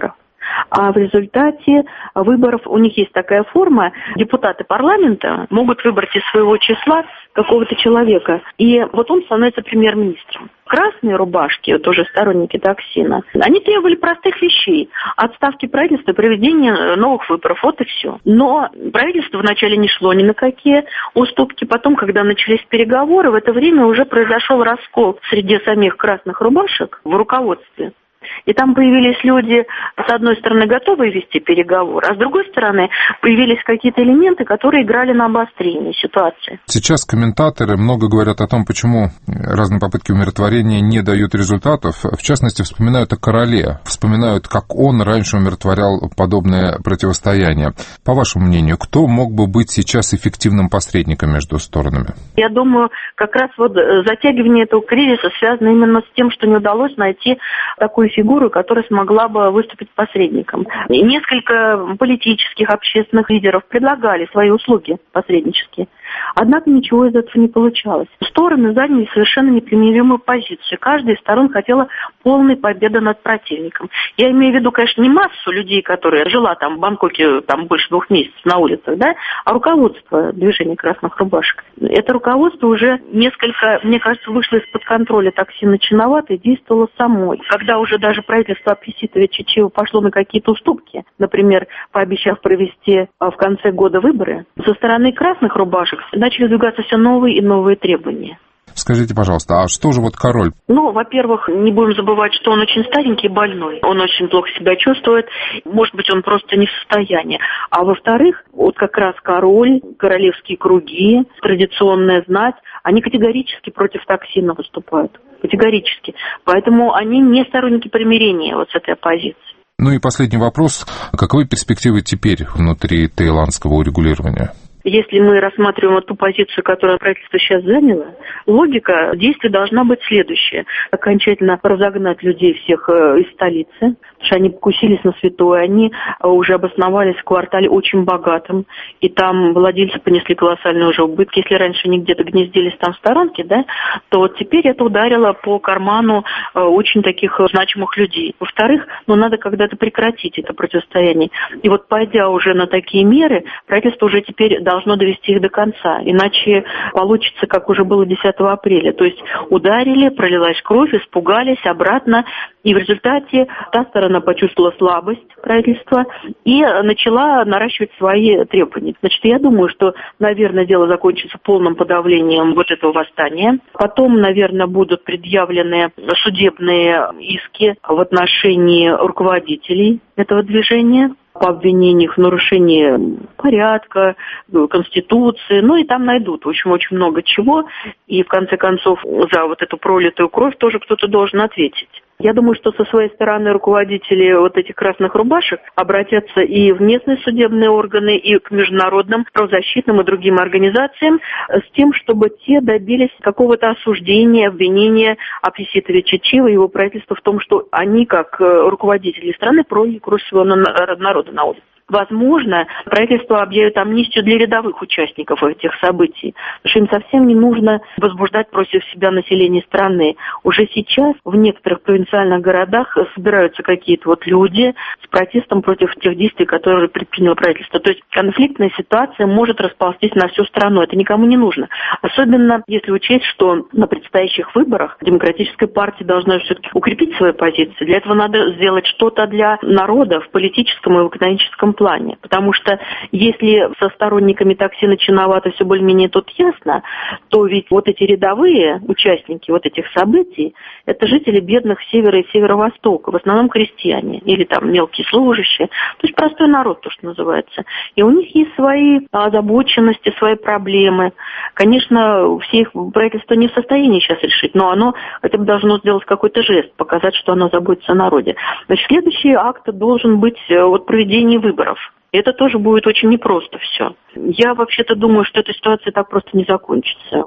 а в результате выборов у них есть такая форма, депутаты парламента могут выбрать из своего числа какого-то человека, и вот он становится премьер-министром. Красные рубашки, тоже сторонники Таксина, они требовали простых вещей: отставки правительства, проведения новых выборов, вот и все. Но правительство вначале не шло ни на какие уступки, потом, когда начались переговоры, в это время уже произошел раскол среди самих красных рубашек в руководстве. И там появились люди, с одной стороны, готовые вести переговоры, а с другой стороны, появились какие-то элементы, которые играли на обострение ситуации. Сейчас комментаторы много говорят о том, почему разные попытки умиротворения не дают результатов. В частности, вспоминают о короле, вспоминают, как он раньше умиротворял подобное противостояние. По вашему мнению, кто мог бы быть сейчас эффективным посредником между сторонами? Я думаю, как раз вот затягивание этого кризиса связано именно с тем, что не удалось найти такую фигуру, которая смогла бы выступить посредником. Несколько политических, общественных лидеров предлагали свои услуги посреднические. Однако ничего из этого не получалось. Стороны заняли совершенно непримиримую позицию. Каждая из сторон хотела полной победы над противником. Я имею в виду, конечно, не массу людей, которые жила там в Бангкоке там, больше двух месяцев на улицах, да, а руководство движения красных рубашек. Это руководство уже несколько, мне кажется, вышло из-под контроля Таксина Чинавата и действовало само. Когда уже даже правительство Аписитова Чичева пошло на какие-то уступки, например, пообещав провести в конце года выборы, со стороны красных рубашек начали двигаться все новые и новые требования. Скажите, пожалуйста, а что же вот король? Ну, во-первых, не будем забывать, что он очень старенький и больной. Он очень плохо себя чувствует. Может быть, он просто не в состоянии. А во-вторых, вот как раз король, королевские круги, традиционная знать, они категорически против Таксина выступают. Категорически. Поэтому они не сторонники примирения вот с этой оппозицией. Ну и последний вопрос. Каковы перспективы теперь внутри таиландского урегулирования? Если мы рассматриваем ту позицию, которую правительство сейчас заняло, логика действий должна быть следующая. Окончательно разогнать людей всех из столицы, потому что они покусились на святое, они уже обосновались в квартале очень богатом, и там владельцы понесли колоссальные уже убытки. Если раньше они где-то гнездились там в сторонке, да, то вот теперь это ударило по карману очень таких значимых людей. Во-вторых, ну надо когда-то прекратить это противостояние. И вот пойдя уже на такие меры, правительство уже теперь должно довести их до конца, иначе получится, как уже было десятого апреля. То есть ударили, пролилась кровь, испугались, обратно, и в результате та сторона почувствовала слабость правительства и начала наращивать свои требования. Значит, я думаю, что, наверное, дело закончится полным подавлением вот этого восстания. Потом, наверное, будут предъявлены судебные иски в отношении руководителей этого движения по обвинениям в нарушении порядка, Конституции, ну и там найдут, в общем, очень много чего, и в конце концов за вот эту пролитую кровь тоже кто-то должен ответить. Я думаю, что со своей стороны руководители вот этих красных рубашек обратятся и в местные судебные органы, и к международным правозащитным и другим организациям с тем, чтобы те добились какого-то осуждения, обвинения Аписитова Чичева и его правительства в том, что они, как руководители страны, пролили кровь своего народа на улице. Возможно, правительство объявит амнистию для рядовых участников этих событий, потому что им совсем не нужно возбуждать против себя население страны. Уже сейчас в некоторых провинциальных городах собираются какие-то вот люди с протестом против тех действий, которые предприняло правительство. То есть конфликтная ситуация может расползтись на всю страну. Это никому не нужно. Особенно если учесть, что на предстоящих выборах Демократическая партия должна все-таки укрепить свои позиции. Для этого надо сделать что-то для народа в политическом и в экономическом плане. плане. Потому что если со сторонниками Таксина Чинавата все более-менее тут ясно, то ведь вот эти рядовые участники вот этих событий, это жители бедных севера и северо-востока, в основном крестьяне или там мелкие служащие, то есть простой народ, то, что называется. И у них есть свои озабоченности, свои проблемы. Конечно, все их правительство не в состоянии сейчас решить, но оно хотя бы должно сделать какой-то жест, показать, что оно заботится о народе. Значит, следующий акт должен быть вот проведение выборов. Это тоже будет очень непросто все. Я вообще-то думаю, что эта ситуация так просто не закончится.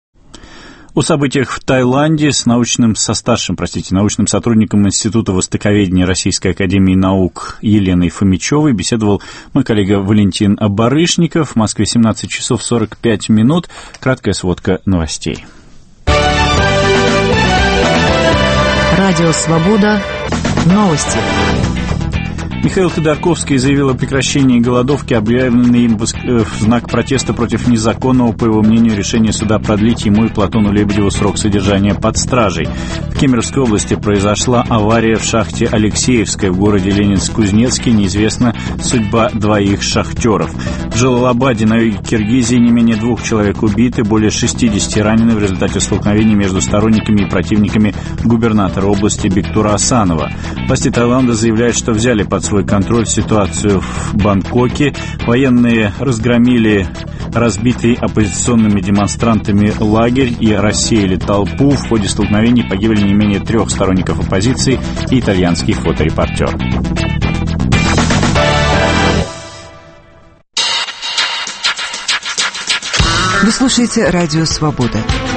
О событиях в Таиланде с научным, со старшим, простите, научным сотрудником Института востоковедения Российской академии наук Еленой Фомичевой беседовал мой коллега Валентин Барышников. В Москве семнадцать часов сорок пять минут. Краткая сводка новостей. Радио «Свобода». Новости. Михаил Ходорковский заявил о прекращении голодовки, объявленной им в знак протеста против незаконного, по его мнению, решения суда продлить ему и Платону Лебедеву срок содержания под стражей. В Кемеровской области произошла авария в шахте Алексеевская в городе Ленинск-Кузнецке. Неизвестна судьба двоих шахтеров. В Джалалабаде на юге Киргизии не менее двух человек убиты, более шестидесяти ранены в результате столкновений между сторонниками и противниками губернатора области Бектура Асанова. Власти Таиланда заявляют, что взяли под свой контроль ситуацию в Бангкоке. Военные разгромили разбитый оппозиционными демонстрантами лагерь и рассеяли толпу. В ходе столкновений погибли не менее трех сторонников оппозиции и итальянский фоторепортер. Вы слушаете «Радио Свобода».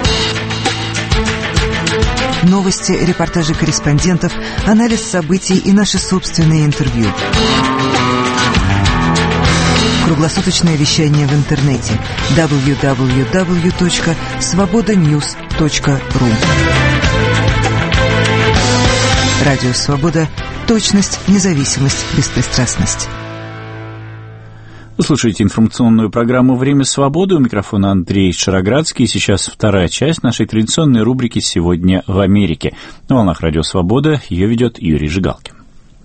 Новости, репортажи корреспондентов, анализ событий и наши собственные интервью. Круглосуточное вещание в интернете дабл ю дабл ю дабл ю точка свобода ньюс точка ру. Радио Свобода. Точность, независимость, беспристрастность. Вы слушаете информационную программу «Время свободы». У микрофона Андрей Шароградский. Сейчас вторая часть нашей традиционной рубрики «Сегодня в Америке». На волнах «Радио Свобода» ее ведет Юрий Жигалкин.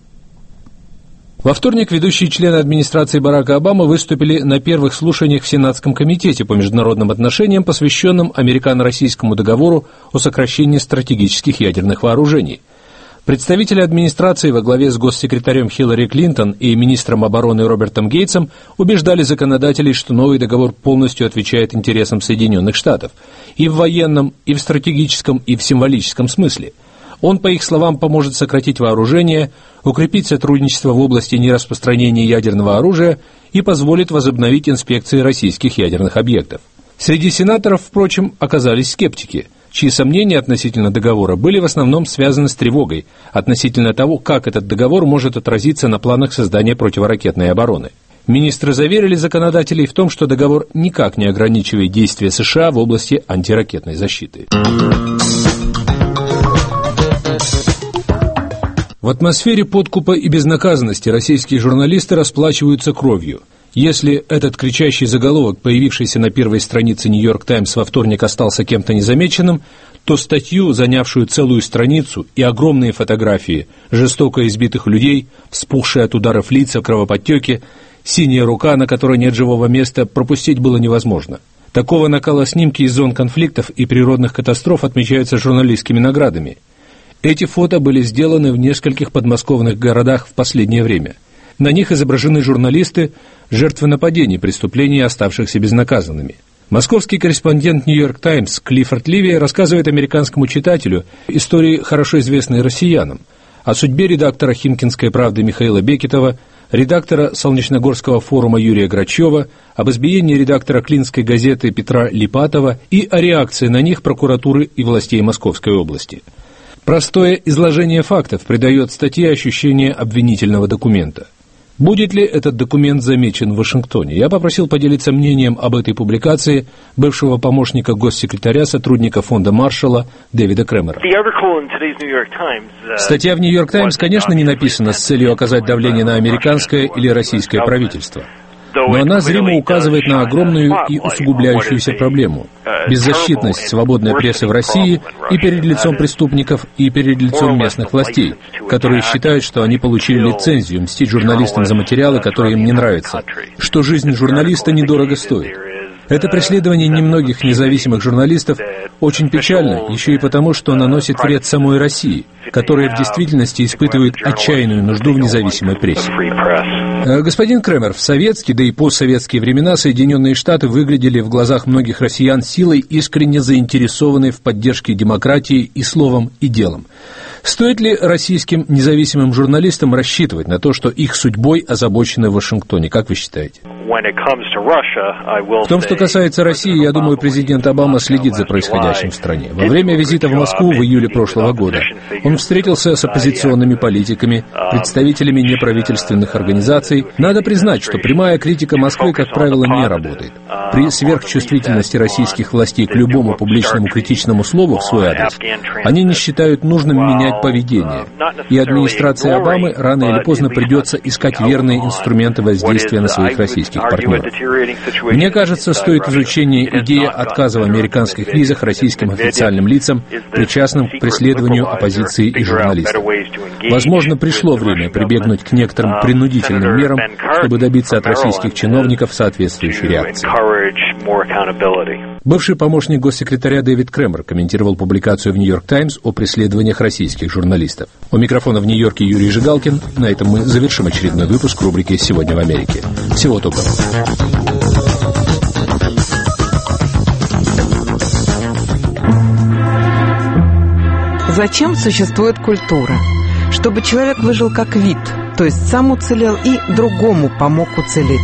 Во вторник ведущие члены администрации Барака Обамы выступили на первых слушаниях в Сенатском комитете по международным отношениям, посвященном американо-российскому договору о сокращении стратегических ядерных вооружений. Представители администрации во главе с госсекретарем Хиллари Клинтон и министром обороны Робертом Гейтсом убеждали законодателей, что новый договор полностью отвечает интересам Соединенных Штатов и в военном, и в стратегическом, и в символическом смысле. Он, по их словам, поможет сократить вооружение, укрепить сотрудничество в области нераспространения ядерного оружия и позволит возобновить инспекции российских ядерных объектов. Среди сенаторов, впрочем, оказались скептики, чьи сомнения относительно договора были в основном связаны с тревогой относительно того, как этот договор может отразиться на планах создания противоракетной обороны. Министры заверили законодателей в том, что договор никак не ограничивает действия США в области антиракетной защиты. В атмосфере подкупа и безнаказанности российские журналисты расплачиваются кровью. Если этот кричащий заголовок, появившийся на первой странице «Нью-Йорк Таймс» во вторник, остался кем-то незамеченным, то статью, занявшую целую страницу, и огромные фотографии жестоко избитых людей, вспухшие от ударов лица, кровоподтеки, синяя рука, на которой нет живого места, пропустить было невозможно. Такого накала снимки из зон конфликтов и природных катастроф отмечаются журналистскими наградами. Эти фото были сделаны в нескольких подмосковных городах в последнее время. На них изображены журналисты, жертвы нападений, преступлений, оставшихся безнаказанными. Московский корреспондент «Нью-Йорк Таймс» Клиффорд Ливи рассказывает американскому читателю истории, хорошо известные россиянам, о судьбе редактора «Химкинской правды» Михаила Бекетова, редактора Солнечногорского форума Юрия Грачева, об избиении редактора Клинской газеты Петра Липатова и о реакции на них прокуратуры и властей Московской области. Простое изложение фактов придает статье ощущение обвинительного документа. Будет ли этот документ замечен в Вашингтоне? Я попросил поделиться мнением об этой публикации бывшего помощника госсекретаря, сотрудника фонда Маршалла Дэвида Кремера. Статья в «Нью-Йорк Таймс», конечно, не написана с целью оказать давление на американское или российское правительство. Но она зримо указывает на огромную и усугубляющуюся проблему – беззащитность свободной прессы в России и перед лицом преступников, и перед лицом местных властей, которые считают, что они получили лицензию мстить журналистам за материалы, которые им не нравятся, что жизнь журналиста недорого стоит. Это преследование немногих независимых журналистов очень печально, еще и потому, что наносит вред самой России, которая в действительности испытывает отчаянную нужду в независимой прессе. Господин Кремер, в советские, да и постсоветские времена Соединенные Штаты выглядели в глазах многих россиян силой, искренне заинтересованной в поддержке демократии и словом, и делом. Стоит ли российским независимым журналистам рассчитывать на то, что их судьбой озабочены в Вашингтоне? Как вы считаете? В том, что касается России, я думаю, президент Обама следит за происходящим в стране. Во время визита в Москву в июле прошлого года он встретился с оппозиционными политиками, представителями неправительственных организаций. Надо признать, что прямая критика Москвы, как правило, не работает. При сверхчувствительности российских властей к любому публичному критичному слову в свой адрес, они не считают нужным менять менять поведение. И администрации Обамы рано или поздно придется искать верные инструменты воздействия на своих российских партнеров. Мне кажется, стоит изучения идеи отказа в американских визах российским официальным лицам, причастным к преследованию оппозиции и журналистов. Возможно, пришло время прибегнуть к некоторым принудительным мерам, чтобы добиться от российских чиновников соответствующей реакции. Бывший помощник госсекретаря Дэвид Кремер комментировал публикацию в «Нью-Йорк Таймс» о преследованиях российских журналистов. У микрофона в Нью-Йорке Юрий Жигалкин. На этом мы завершим очередной выпуск рубрики «Сегодня в Америке». Всего доброго. Зачем существует культура? Чтобы человек выжил как вид, то есть сам уцелел и другому помог уцелеть.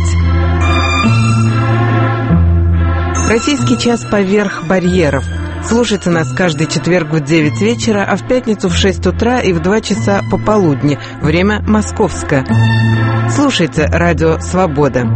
Российский час поверх барьеров. Слушайте нас каждый четверг в девять вечера, а в пятницу в шесть утра и в два часа пополудни. Время московское. Слушайте радио «Свобода».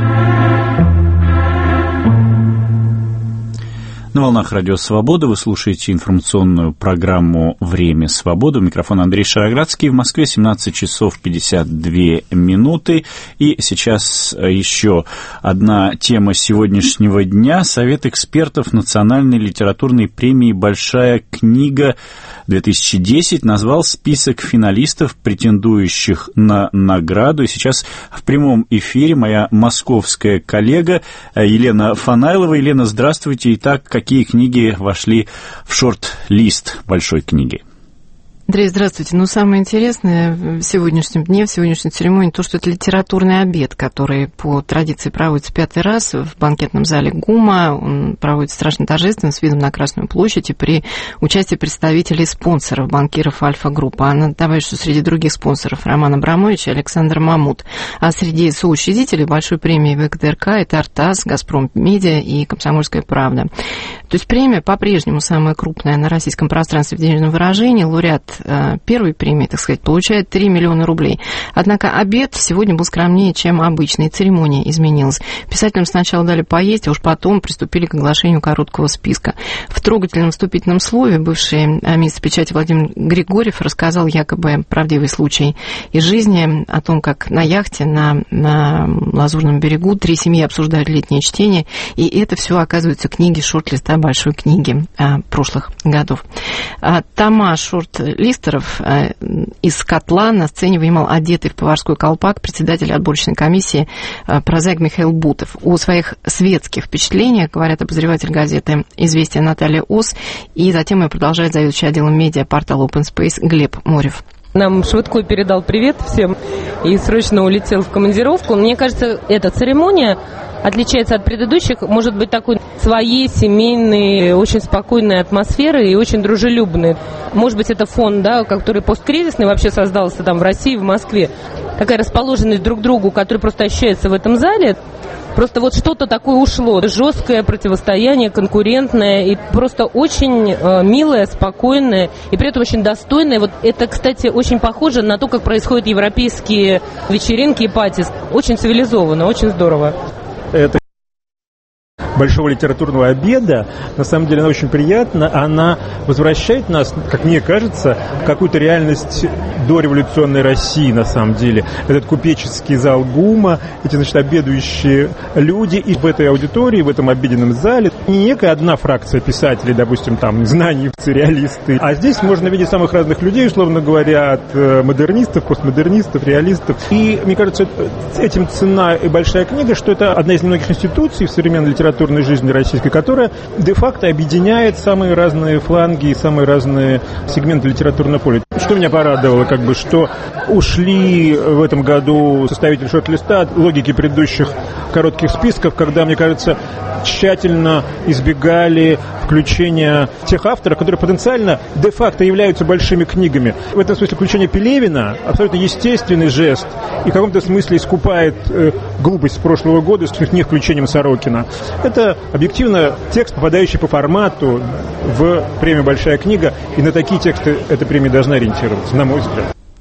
На волнах радио «Свобода» вы слушаете информационную программу «Время свободы». У микрофона Андрей Шароградский. В Москве семнадцать часов пятьдесят две минуты. И сейчас еще одна тема сегодняшнего дня. Совет экспертов Национальной литературной премии «Большая книга» две тысячи десять назвал список финалистов, претендующих на награду. И сейчас в прямом эфире моя московская коллега Елена Фанайлова. Елена, здравствуйте. Итак, какие книги вошли в шорт-лист большой книги? Андрей, здравствуйте. Ну, самое интересное в сегодняшнем дне, в сегодняшней церемонии, то, что это литературный обед, который по традиции проводится пятый раз в банкетном зале ГУМа. Он проводится страшно торжественно, с видом на Красную площадь, и при участии представителей спонсоров, банкиров Альфа-группы. А надо добавить, что среди других спонсоров Роман Абрамович и Александр Мамут. А среди соучредителей большой премии ВГТРК это Артас, Газпром Медиа и Комсомольская правда. То есть премия по-прежнему самая крупная на российском пространстве в денежном выражении. Лауреат первой премии, так сказать, получает три миллиона рублей. Однако обед сегодня был скромнее, чем обычно, и церемония изменилась. Писателям сначала дали поесть, а уж потом приступили к оглашению короткого списка. В трогательном вступительном слове бывший министр печати Владимир Григорьев рассказал якобы правдивый случай из жизни о том, как на яхте на, на Лазурном берегу три семьи обсуждают летнее чтение, и это все оказывается книги шорт-листа большой книги а, прошлых годов. А, тома шорт-листеров из котла на сцене вынимал одетый в поварской колпак председатель отборочной комиссии прозаик Михаил Бутов. О своих светских впечатлениях говорят обозреватель газеты «Известия» Наталья Ос, и затем ее продолжает заведующий отделом медиа портала Open Space Глеб Морев. Нам Швыдкой передал привет всем и срочно улетел в командировку. Мне кажется, эта церемония отличается от предыдущих, может быть, такой своей семейной, очень спокойной атмосферой и очень дружелюбной. Может быть, это фон, да, который посткризисный вообще создался там в России, в Москве. Такая расположенность друг к другу, которая просто ощущается в этом зале. Просто вот что-то такое ушло. Жесткое противостояние, конкурентное и просто очень э, милое, спокойное и при этом очень достойное. Вот это, кстати, очень похоже на то, как происходят европейские вечеринки и пати. Очень цивилизованно, очень здорово. Это большого литературного обеда, на самом деле она очень приятна, она возвращает нас, как мне кажется, в какую-то реальность дореволюционной России, на самом деле. Этот купеческий зал ГУМа, эти, значит, обедающие люди, и в этой аудитории, в этом обеденном зале не некая одна фракция писателей, допустим, там, знаниевцы, реалисты, а здесь можно видеть самых разных людей, условно говоря, от модернистов, постмодернистов, реалистов. И, мне кажется, этим цена и большая книга, что это одна из немногих институций в современной литературной жизни российской, которая де-факто объединяет самые разные фланги и самые разные сегменты литературного поля. Что меня порадовало, как бы, что ушли в этом году составители шорт-листа от логики предыдущих коротких списков, когда, мне кажется, тщательно избегали включения тех авторов, которые потенциально де-факто являются большими книгами. В этом смысле включение Пелевина абсолютно естественный жест и в каком-то смысле искупает э, глупость прошлого года с не включением Сорокина. Это объективно текст, попадающий по формату в премию «Большая книга», и на такие тексты эта премия должна ориентироваться, на мой взгляд.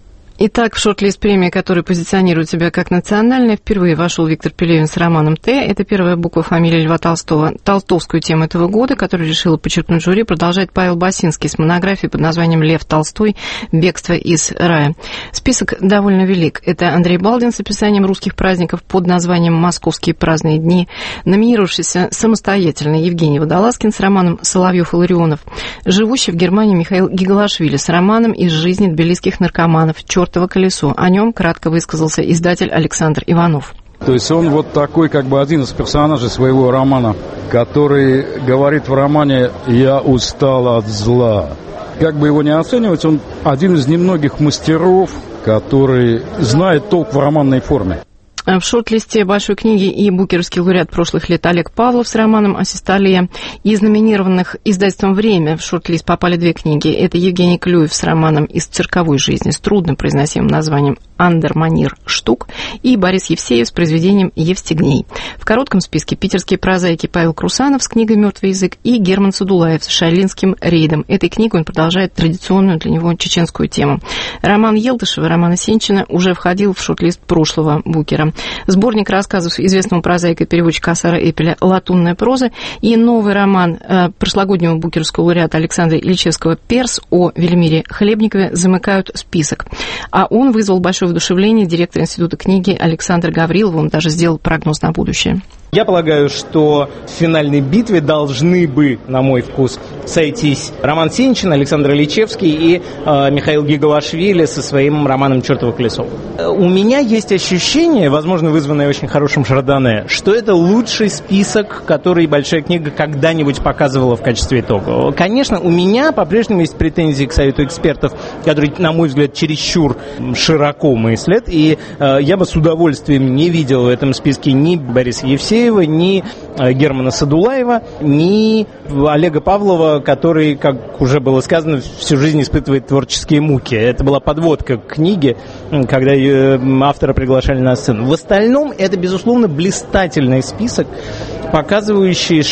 Итак, в шорт-лист премии, который позиционирует себя как национальная, впервые вошел Виктор Пелевин с романом «Т». Это первая буква фамилии Льва Толстого. Толстовскую тему этого года, которую решила подчеркнуть жюри, продолжает Павел Басинский с монографией под названием «Лев Толстой. Бегство из рая». Список довольно велик. Это Андрей Балдин с описанием русских праздников под названием «Московские праздные дни», номинировавшийся самостоятельно Евгений Водолазкин с романом «Соловьев Илларионов», живущий в Германии Михаил Гигалашвили с романом «Из жизни тбилисских наркоманов. Чёртово колесо». О нем кратко высказался издатель Александр Иванов. То есть он вот такой, как бы один из персонажей своего романа, который говорит в романе «Я устал от зла». Как бы его не оценивать, он один из немногих мастеров, который знает толк в романной форме. В шорт-листе большой книги и букеровский лауреат прошлых лет Олег Павлов с романом «Асистолия». Из номинированных издательством «Время» в шорт-лист попали две книги. Это Евгений Клюев с романом «Из цирковой жизни» с трудно произносимым названием «Андерманир штук» и Борис Евсеев с произведением «Евстигней». В коротком списке питерские прозаики Павел Крусанов с книгой «Мертвый язык» и Герман Садулаев с «Шаолинским рейдом». Этой книгой он продолжает традиционную для него чеченскую тему. Роман Елдышева, романа Сенчина уже входил в шорт-лист прошлого букера. Сборник рассказов известного прозаика и переводчика Асара Эпеля «Латунная проза» и новый роман э, прошлогоднего букеровского лауреата Александра Ильичевского «Перс» о Велимире Хлебникове замыкают список. А он вызвал большое воодушевление директора Института книги Александра Гаврилова. Он даже сделал прогноз на будущее. Я полагаю, что в финальной битве должны бы, на мой вкус, сойтись Роман Сенчин, Александр Ильичевский и э, Михаил Гигалашвили со своим романом «Чёртово колесо». У меня есть ощущение, возможно, вызванное очень хорошим Шардоне, что это лучший список, который «Большая книга» когда-нибудь показывала в качестве итога. Конечно, у меня по-прежнему есть претензии к совету экспертов, который, на мой взгляд, чересчур широко мыслят, и э, я бы с удовольствием не видел в этом списке ни Бориса Евсеева, ни Германа Садулаева, ни Олега Павлова, который, как уже было сказано, всю жизнь испытывает творческие муки. Это была подводка к книге, когда автора приглашали на сцену. В остальном это, безусловно, блистательный список, показывающий,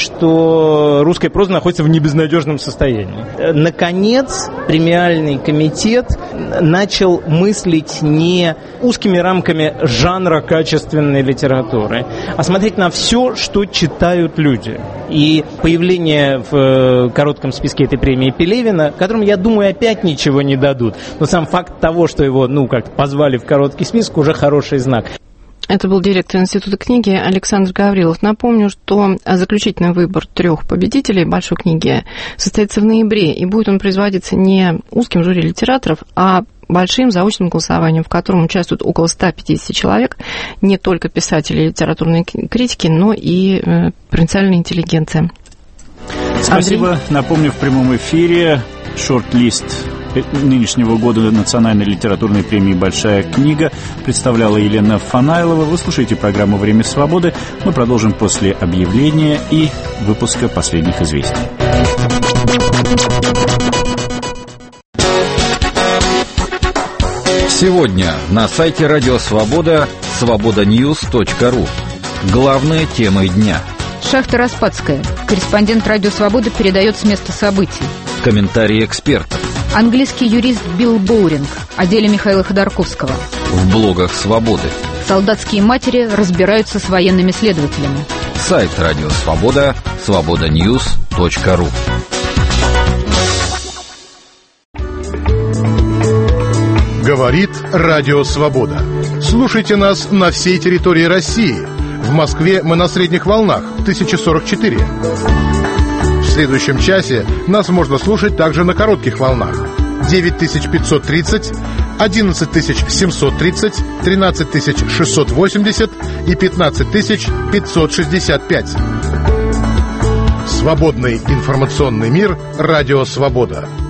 что русская проза находится в небезнадежном состоянии. Наконец, премиальный комитет начал мыслить не узкими рамками жанра качественной литературы, а смотреть на все, что читают люди. И появление в коротком списке этой премии Пелевина, которому, я думаю, опять ничего не дадут. Но сам факт того, что его, ну, как позвали в короткий список, уже хороший знак. Это был директор Института книги Александр Гаврилов. Напомню, что заключительный выбор трех победителей большой книги состоится в ноябре, и будет он производиться не узким жюри литераторов, а большим заочным голосованием, в котором участвуют около ста пятидесяти человек, не только писатели и литературные критики, но и э, провинциальная интеллигенция. Спасибо. Андрей? Напомню, в прямом эфире шорт-лист нынешнего года национальной литературной премии «Большая книга» представляла Елена Фанайлова. Вы слушаете программу «Время свободы». Мы продолжим после объявления и выпуска последних известий. Сегодня на сайте Радио Свобода свобода ньюс точка ру. Главные темы дня. Шахта Распадская. Корреспондент Радио Свобода передает с места событий. Комментарии экспертов. Английский юрист Билл Боуринг о деле Михаила Ходорковского. В блогах Свободы. Солдатские матери разбираются с военными следователями. Сайт Радио Свобода свобода ньюс точка ру. Говорит Радио Свобода. Слушайте нас на всей территории России. В Москве мы на средних волнах тысяча сорок четыре. В следующем часе нас можно слушать также на коротких волнах девять тысяч пятьсот тридцать, одиннадцать тысяч семьсот тридцать, тринадцать тысяч шестьсот восемьдесят и пятнадцать тысяч пятьсот шестьдесят пять. Свободный информационный мир. Радио Свобода.